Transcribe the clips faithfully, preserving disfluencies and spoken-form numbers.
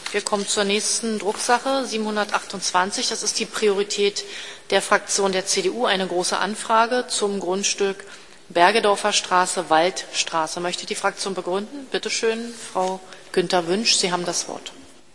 Wir kommen zur nächsten Drucksache, siebenhundertachtundzwanzig. Das ist die Priorität der Fraktion der C D U, eine große Anfrage zum Grundstück Bergedorfer Straße, Waldstraße. Möchte die Fraktion begründen? Bitte schön, Frau Günther Wünsch, Sie haben das Wort.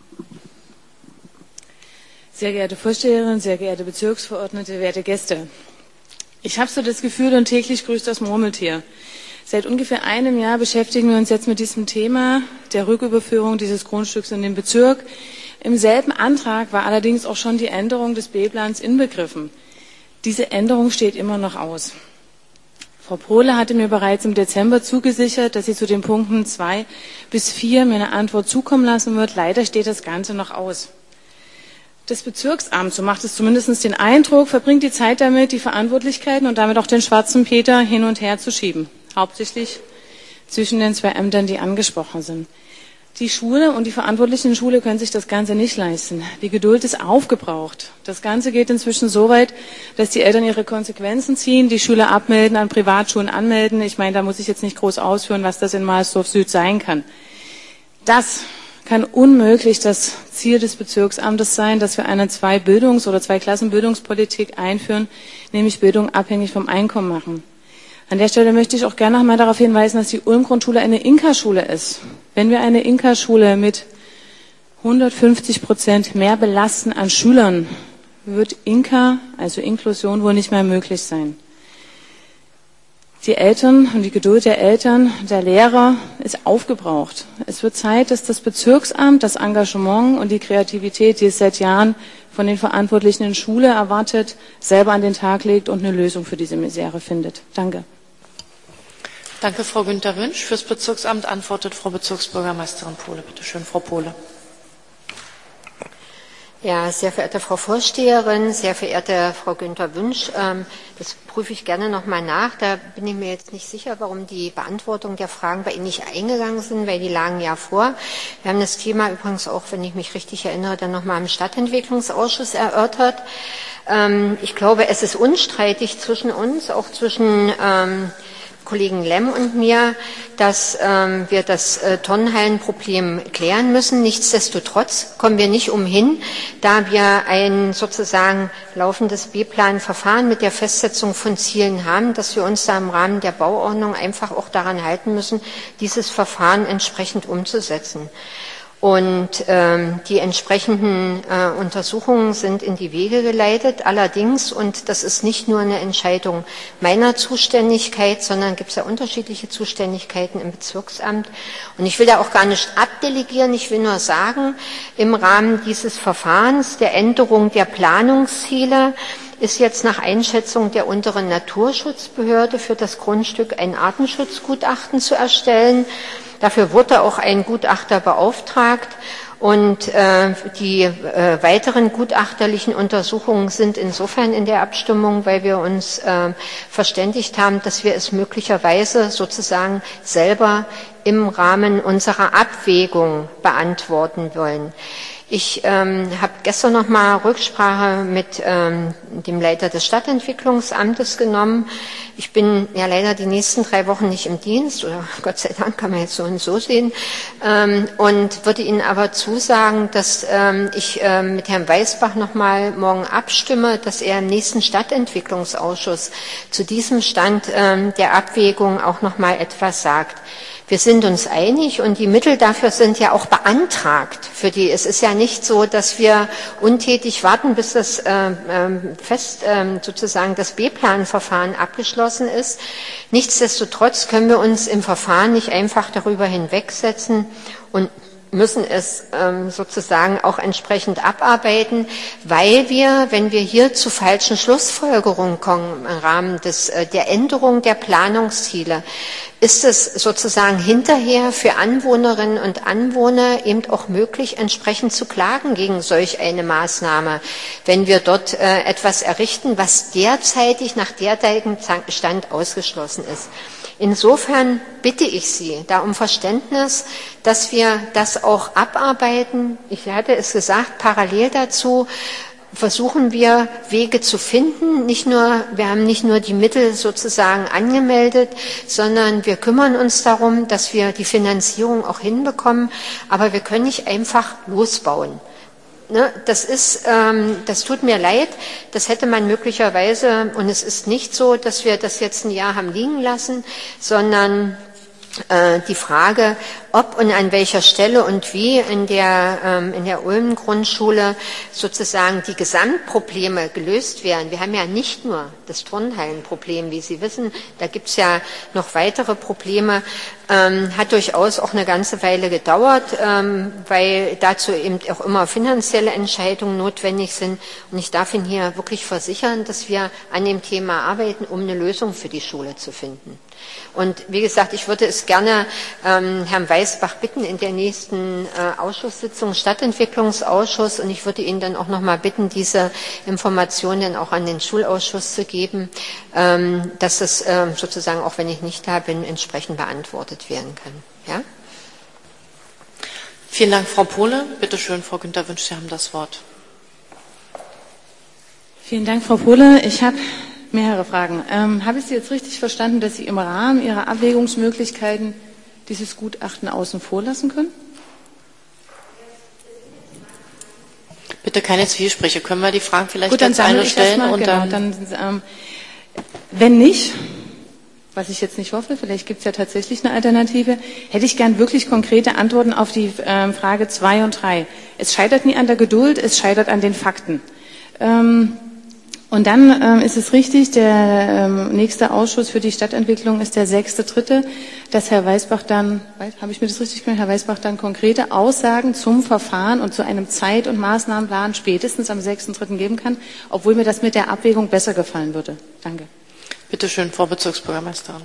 Sehr geehrte Vorsteherin, sehr geehrte Bezirksverordnete, werte Gäste. Ich habe so das Gefühl, und täglich grüßt das Murmeltier. Seit ungefähr einem Jahr beschäftigen wir uns jetzt mit diesem Thema der Rücküberführung dieses Grundstücks in den Bezirk. Im selben Antrag war allerdings auch schon die Änderung des B-Plans inbegriffen. Diese Änderung steht immer noch aus. Frau Pohle hatte mir bereits im Dezember zugesichert, dass sie zu den Punkten zwei bis vier mir eine Antwort zukommen lassen wird. Leider steht das Ganze noch aus. Das Bezirksamt, so macht es zumindest den Eindruck, verbringt die Zeit damit, die Verantwortlichkeiten und damit auch den schwarzen Peter hin und her zu schieben. Hauptsächlich zwischen den zwei Ämtern, die angesprochen sind. Die Schule und die Verantwortlichen in der Schule können sich das Ganze nicht leisten. Die Geduld ist aufgebraucht. Das Ganze geht inzwischen so weit, dass die Eltern ihre Konsequenzen ziehen, die Schüler abmelden, an Privatschulen anmelden. Ich meine, da muss ich jetzt nicht groß ausführen, was das in Mahlsdorf Süd sein kann. Das kann unmöglich das Ziel des Bezirksamtes sein, dass wir eine zwei Bildungs- oder zwei Klassenbildungspolitik einführen, nämlich Bildung abhängig vom Einkommen machen. An der Stelle möchte ich auch gerne noch mal darauf hinweisen, dass die Ulm-Grundschule eine Inka-Schule ist. Wenn wir eine Inka-Schule mit hundertfünfzig Prozent mehr belasten an Schülern, wird Inka, also Inklusion, wohl nicht mehr möglich sein. Die Eltern und die Geduld der Eltern, der Lehrer ist aufgebraucht. Es wird Zeit, dass das Bezirksamt das Engagement und die Kreativität, die es seit Jahren von den Verantwortlichen in Schule erwartet, selber an den Tag legt und eine Lösung für diese Misere findet. Danke. Danke, Frau Günther Wünsch. Fürs Bezirksamt antwortet Frau Bezirksbürgermeisterin Pohle. Bitte schön, Frau Pohle. Ja, sehr verehrte Frau Vorsteherin, sehr verehrte Frau Günther Wünsch, ähm, das prüfe ich gerne nochmal nach. Da bin ich mir jetzt nicht sicher, warum die Beantwortung der Fragen bei Ihnen nicht eingegangen sind, weil die lagen ja vor. Wir haben das Thema übrigens auch, wenn ich mich richtig erinnere, dann nochmal im Stadtentwicklungsausschuss erörtert. Ähm, ich glaube, es ist unstreitig zwischen uns, auch zwischen ähm, Kollegen Lemm und mir, dass ähm, wir das äh, Turnhallenproblem klären müssen. Nichtsdestotrotz kommen wir nicht umhin, da wir ein sozusagen laufendes B-Plan-Verfahren mit der Festsetzung von Zielen haben, dass wir uns da im Rahmen der Bauordnung einfach auch daran halten müssen, dieses Verfahren entsprechend umzusetzen. Und ähm, die entsprechenden äh, Untersuchungen sind in die Wege geleitet. Allerdings, und das ist nicht nur eine Entscheidung meiner Zuständigkeit, sondern gibt es ja unterschiedliche Zuständigkeiten im Bezirksamt. Und ich will da auch gar nicht abdelegieren. Ich will nur sagen, im Rahmen dieses Verfahrens der Änderung der Planungsziele ist jetzt nach Einschätzung der unteren Naturschutzbehörde für das Grundstück ein Artenschutzgutachten zu erstellen. Dafür wurde auch ein Gutachter beauftragt und äh, die äh, weiteren gutachterlichen Untersuchungen sind insofern in der Abstimmung, weil wir uns äh, verständigt haben, dass wir es möglicherweise sozusagen selber im Rahmen unserer Abwägung beantworten wollen. Ich ähm, habe gestern noch mal Rücksprache mit ähm, dem Leiter des Stadtentwicklungsamtes genommen. Ich bin ja leider die nächsten drei Wochen nicht im Dienst, oder Gott sei Dank, kann man jetzt so und so sehen, ähm, und würde Ihnen aber zusagen, dass ähm, ich ähm, mit Herrn Weißbach noch mal morgen abstimme, dass er im nächsten Stadtentwicklungsausschuss zu diesem Stand ähm, der Abwägung auch noch mal etwas sagt. Wir sind uns einig und die Mittel dafür sind ja auch beantragt. Für die, es ist ja nicht so, dass wir untätig warten, bis das äh, fest äh, sozusagen das B-Plan-Verfahren abgeschlossen ist. Nichtsdestotrotz können wir uns im Verfahren nicht einfach darüber hinwegsetzen und müssen es ähm, sozusagen auch entsprechend abarbeiten, weil wir, wenn wir hier zu falschen Schlussfolgerungen kommen im Rahmen des, äh, der Änderung der Planungsziele, ist es sozusagen hinterher für Anwohnerinnen und Anwohner eben auch möglich, entsprechend zu klagen gegen solch eine Maßnahme, wenn wir dort äh, etwas errichten, was derzeitig nach derzeitigem Stand ausgeschlossen ist. Insofern bitte ich Sie da um Verständnis, dass wir das auch abarbeiten. Ich hatte es gesagt, parallel dazu versuchen wir, Wege zu finden. Nicht nur, wir haben nicht nur die Mittel sozusagen angemeldet, sondern wir kümmern uns darum, dass wir die Finanzierung auch hinbekommen. Aber wir können nicht einfach losbauen. Das ist, das tut mir leid. Das hätte man möglicherweise, und es ist nicht so, dass wir das jetzt ein Jahr haben liegen lassen, sondern die Frage, ob und an welcher Stelle und wie in der, ähm, in der Ulm-Grundschule sozusagen die Gesamtprobleme gelöst werden. Wir haben ja nicht nur das Turnhallenproblem, wie Sie wissen, da gibt es ja noch weitere Probleme, ähm, hat durchaus auch eine ganze Weile gedauert, ähm, weil dazu eben auch immer finanzielle Entscheidungen notwendig sind. Und ich darf Ihnen hier wirklich versichern, dass wir an dem Thema arbeiten, um eine Lösung für die Schule zu finden. Und wie gesagt, ich würde es gerne ähm, Herrn Weisbach bitten in der nächsten äh, Ausschusssitzung, Stadtentwicklungsausschuss, und ich würde ihn dann auch noch mal bitten, diese Informationen auch an den Schulausschuss zu geben, ähm, dass das äh, sozusagen, auch wenn ich nicht da bin, entsprechend beantwortet werden kann. Ja? Vielen Dank, Frau Pohle. Bitte schön, Frau Günther-Wünsch, Sie haben das Wort. Vielen Dank, Frau Pohle. Ich habe mehrere Fragen. Ähm, habe ich Sie jetzt richtig verstanden, dass Sie im Rahmen Ihrer Abwägungsmöglichkeiten dieses Gutachten außen vor lassen können? Bitte keine Zwiesprüche. Können wir die Fragen vielleicht Gut, dann als eine ich stellen? mal, und genau, dann, dann ähm, wenn nicht, was ich jetzt nicht hoffe, vielleicht gibt es ja tatsächlich eine Alternative, hätte ich gern wirklich konkrete Antworten auf die ähm, Frage zwei und drei. Es scheitert nie an der Geduld, es scheitert an den Fakten. Ähm, Und dann ähm, ist es richtig, der ähm, nächste Ausschuss für die Stadtentwicklung ist der sechste dritte, dass Herr Weisbach dann, habe ich mir das richtig gemacht, Herr Weisbach dann konkrete Aussagen zum Verfahren und zu einem Zeit- und Maßnahmenplan spätestens am sechsten dritten geben kann, obwohl mir das mit der Abwägung besser gefallen würde. Danke. Bitte schön, Frau Bezirksbürgermeisterin.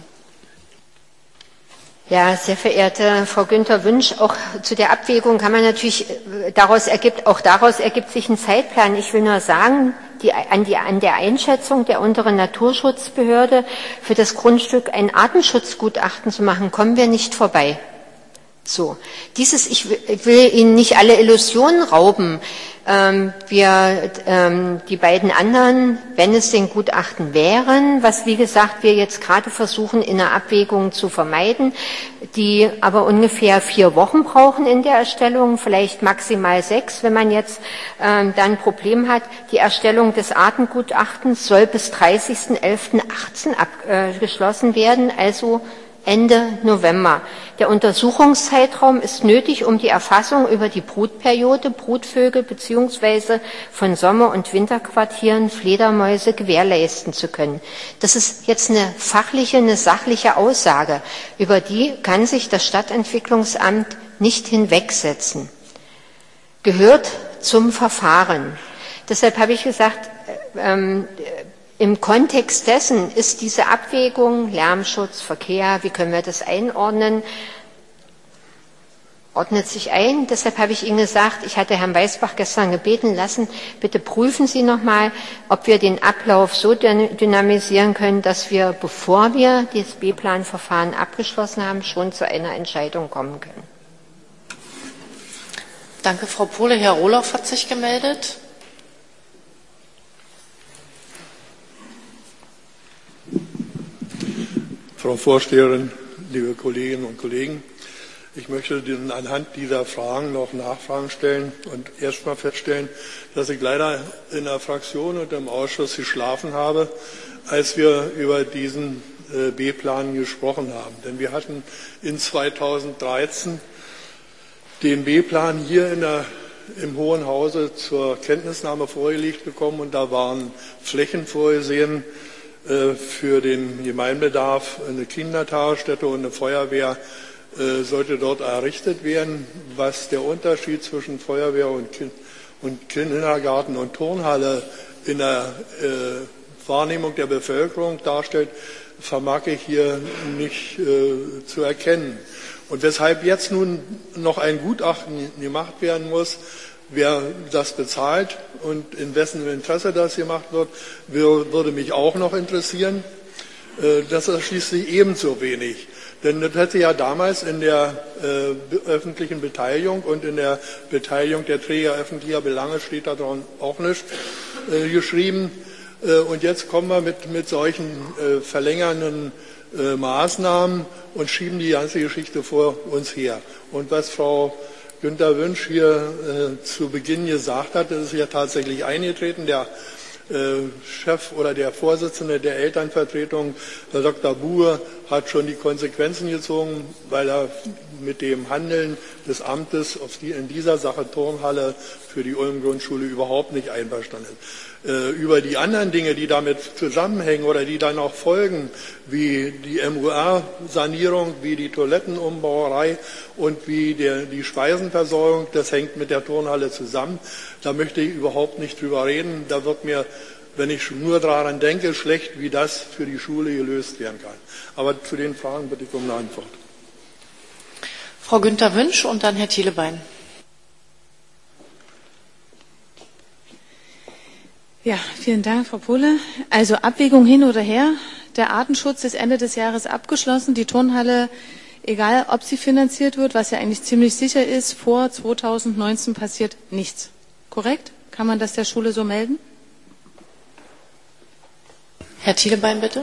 Ja, sehr verehrte Frau Günther-Wünsch, auch zu der Abwägung kann man natürlich, daraus ergibt, auch daraus ergibt sich ein Zeitplan. Ich will nur sagen, die, an, die, an der Einschätzung der unteren Naturschutzbehörde für das Grundstück ein Artenschutzgutachten zu machen, kommen wir nicht vorbei. So. Dieses, ich will, ich will Ihnen nicht alle Illusionen rauben. Ähm, wir, ähm, die beiden anderen, wenn es denn Gutachten wären, was wie gesagt wir jetzt gerade versuchen in der Abwägung zu vermeiden, die aber ungefähr vier Wochen brauchen in der Erstellung, vielleicht maximal sechs, wenn man jetzt ähm, dann ein Problem hat. Die Erstellung des Artengutachtens soll bis dreißigsten elften achtzehn abgeschlossen werden, also Ende November. Der Untersuchungszeitraum ist nötig, um die Erfassung über die Brutperiode, Brutvögel bzw. von Sommer- und Winterquartieren Fledermäuse gewährleisten zu können. Das ist jetzt eine fachliche, eine sachliche Aussage. Über die kann sich das Stadtentwicklungsamt nicht hinwegsetzen. Gehört zum Verfahren. Deshalb habe ich gesagt, ähm, im Kontext dessen ist diese Abwägung Lärmschutz, Verkehr, wie können wir das einordnen, ordnet sich ein. Deshalb habe ich Ihnen gesagt, ich hatte Herrn Weisbach gestern gebeten lassen, bitte prüfen Sie noch mal, ob wir den Ablauf so dynamisieren können, dass wir, bevor wir das B-Plan-Verfahren abgeschlossen haben, schon zu einer Entscheidung kommen können. Danke, Frau Pohle. Herr Rohloff hat sich gemeldet. Frau Vorsteherin, liebe Kolleginnen und Kollegen, ich möchte anhand dieser Fragen noch Nachfragen stellen und erst mal feststellen, dass ich leider in der Fraktion und im Ausschuss geschlafen habe, als wir über diesen B-Plan gesprochen haben. Denn wir hatten in zweitausenddreizehn den B-Plan hier in der, im Hohen Hause zur Kenntnisnahme vorgelegt bekommen und da waren Flächen vorgesehen, für den Gemeinbedarf, eine Kindertagesstätte und eine Feuerwehr äh, sollte dort errichtet werden. Was der Unterschied zwischen Feuerwehr und, kind, und Kindergarten und Turnhalle in der äh, Wahrnehmung der Bevölkerung darstellt, vermag ich hier nicht äh, zu erkennen. Und weshalb jetzt nun noch ein Gutachten gemacht werden muss, wer das bezahlt und in wessen Interesse das gemacht wird, würde mich auch noch interessieren. Das erschließt sich ebenso wenig. Denn das hätte ja damals in der äh, öffentlichen Beteiligung und in der Beteiligung der Träger öffentlicher Belange, steht da dran auch nicht, äh, geschrieben. Äh, und jetzt kommen wir mit, mit solchen äh, verlängernden äh, Maßnahmen und schieben die ganze Geschichte vor uns her. Und was Frau Günter Wünsch hier äh, zu Beginn gesagt hat, das ist ja tatsächlich eingetreten. Der Chef oder der Vorsitzende der Elternvertretung, Herr Doktor Buhe, hat schon die Konsequenzen gezogen, weil er mit dem Handeln des Amtes auf die, in dieser Sache Turnhalle für die Ulm-Grundschule überhaupt nicht einverstanden ist. Äh, über die anderen Dinge, die damit zusammenhängen oder die dann auch folgen, wie die M U R-Sanierung, wie die Toilettenumbauerei und wie der, die Speisenversorgung, das hängt mit der Turnhalle zusammen. Da möchte ich überhaupt nicht drüber reden. Da wird mir, wenn ich nur daran denke, schlecht, wie das für die Schule gelöst werden kann. Aber zu den Fragen bitte ich um eine Antwort. Frau Günter Wünsch und dann Herr Thielebein. Ja, vielen Dank, Frau Pohle. Also Abwägung hin oder her. Der Artenschutz ist Ende des Jahres abgeschlossen. Die Turnhalle, egal ob sie finanziert wird, was ja eigentlich ziemlich sicher ist, vor zweitausendneunzehn passiert nichts. Korrekt? Kann man das der Schule so melden? Herr Thielebein, bitte.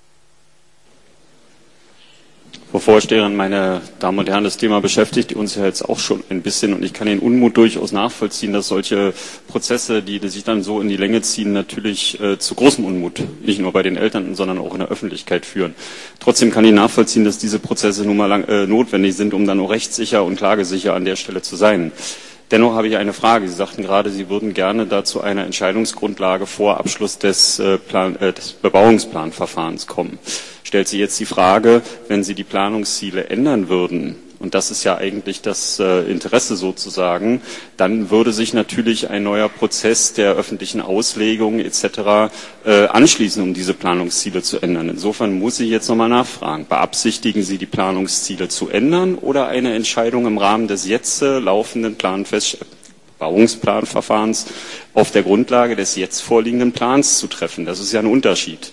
Frau Vorsteherin, meine Damen und Herren, das Thema beschäftigt uns ja jetzt auch schon ein bisschen und ich kann den Unmut durchaus nachvollziehen, dass solche Prozesse, die, die sich dann so in die Länge ziehen, natürlich äh, zu großem Unmut, nicht nur bei den Eltern, sondern auch in der Öffentlichkeit führen. Trotzdem kann ich nachvollziehen, dass diese Prozesse nun mal lang, äh, notwendig sind, um dann auch rechtssicher und klagesicher an der Stelle zu sein. Dennoch habe ich eine Frage. Sie sagten gerade, Sie würden gerne dazu eine Entscheidungsgrundlage vor Abschluss des, äh, Plan, äh, des Bebauungsplanverfahrens kommen. Stellt sich jetzt die Frage, wenn Sie die Planungsziele ändern würden, und das ist ja eigentlich das äh, Interesse sozusagen, dann würde sich natürlich ein neuer Prozess der öffentlichen Auslegung et cetera äh, anschließen, um diese Planungsziele zu ändern. Insofern muss ich jetzt nochmal nachfragen, beabsichtigen Sie die Planungsziele zu ändern oder eine Entscheidung im Rahmen des jetzt äh, laufenden Planfest Bebauungsplanverfahrens auf der Grundlage des jetzt vorliegenden Plans zu treffen? Das ist ja ein Unterschied.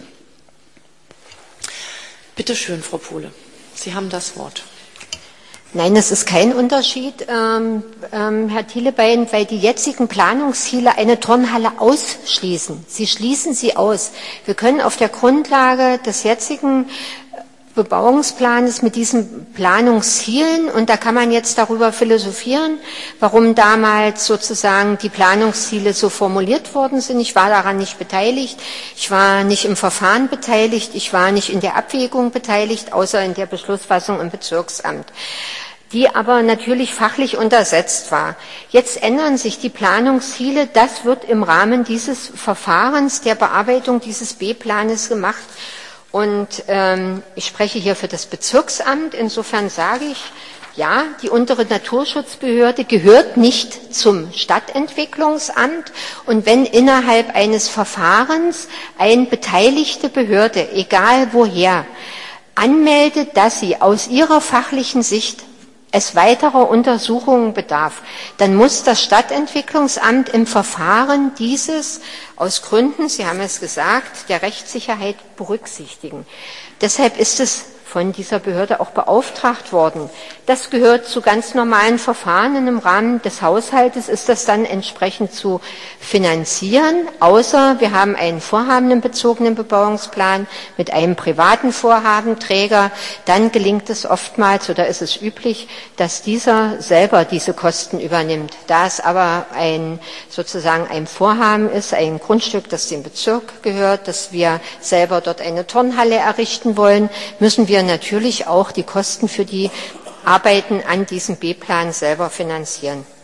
Bitte schön, Frau Pohle. Sie haben das Wort. Nein, es ist kein Unterschied, ähm, ähm, Herr Thielebein, weil die jetzigen Planungsziele eine Turnhalle ausschließen. Sie schließen sie aus. Wir können auf der Grundlage des jetzigen Bebauungsplanes mit diesen Planungszielen, und da kann man jetzt darüber philosophieren, warum damals sozusagen die Planungsziele so formuliert worden sind. Ich war daran nicht beteiligt, ich war nicht im Verfahren beteiligt, ich war nicht in der Abwägung beteiligt, außer in der Beschlussfassung im Bezirksamt, die aber natürlich fachlich untersetzt war. Jetzt ändern sich die Planungsziele. Das wird im Rahmen dieses Verfahrens der Bearbeitung dieses B-Planes gemacht. Und ähm, ich spreche hier für das Bezirksamt. Insofern sage ich, ja, die untere Naturschutzbehörde gehört nicht zum Stadtentwicklungsamt. Und wenn innerhalb eines Verfahrens eine beteiligte Behörde, egal woher, anmeldet, dass sie aus ihrer fachlichen Sicht es weiterer Untersuchungen bedarf, dann muss das Stadtentwicklungsamt im Verfahren dieses aus Gründen, Sie haben es gesagt, der Rechtssicherheit berücksichtigen. Deshalb ist es von dieser Behörde auch beauftragt worden. Das gehört zu ganz normalen Verfahren. Und im Rahmen des Haushaltes ist das dann entsprechend zu finanzieren, außer wir haben einen vorhabenbezogenen Bebauungsplan mit einem privaten Vorhabenträger. Dann gelingt es oftmals, oder ist es üblich, dass dieser selber diese Kosten übernimmt. Da es aber ein, sozusagen ein Vorhaben ist, ein Grundstück, das dem Bezirk gehört, dass wir selber dort eine Turnhalle errichten wollen, müssen wir natürlich auch die Kosten für die Arbeiten an diesem B-Plan selber finanzieren.